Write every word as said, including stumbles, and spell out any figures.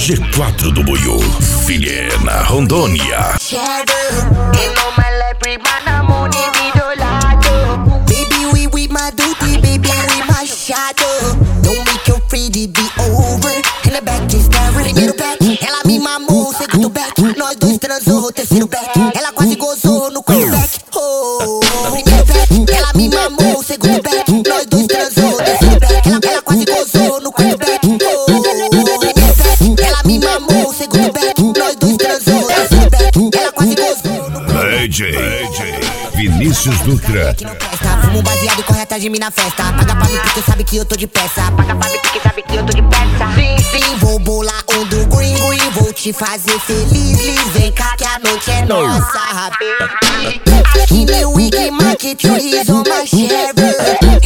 G quatro do Buiú, Vilhena, Rondônia. Baby, we with my duty, baby, we my shadow. Don't make your pretty be over. In the back is staring, primeiro back. Ela me mamou, segundo back. Nós dois transou, terceiro back. Ela quase gozou no quarto back. Oh, primeiro back. Ela me mamou, segundo back. Nós dois transou, terceiro back. Ela, ela quase gozou no quarto back. Oh, primeiro back. Ela me mamou, segundo back. Nós dois transou, terceiro back. Ela quase gozou no quarto back. D J Vinícius Dutra. Fumo baseado e corre atrás de mim na festa. Paga pra mim porque sabe que eu tô de peça. Paga pra mim porque sabe que eu tô de peça. Sim, sim, vou bolar um do green green. Vou te fazer feliz, Liz. Vem cá que a noite é nossa, baby. Aqui meu wig market trees on my shirt.